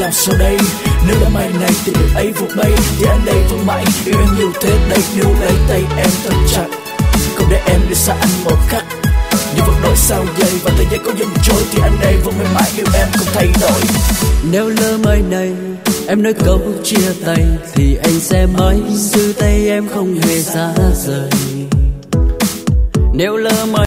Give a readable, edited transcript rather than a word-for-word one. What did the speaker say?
làm sao đây? Nếu đã mai này tình yêu ấy vụt bay thì anh đây vẫn mãi yêu em nhiều thế đây. Níu lấy tay em thật chặt, không để em đi xa anh một khắc. Như vật đổi sao dây và thời gian có dần trôi thì anh đây vẫn mãi mãi yêu em không thay đổi. Nếu lỡ mai này em nói câu chia tay thì anh sẽ mãi giữ tay em không hề xa rời. Nếu lỡ mai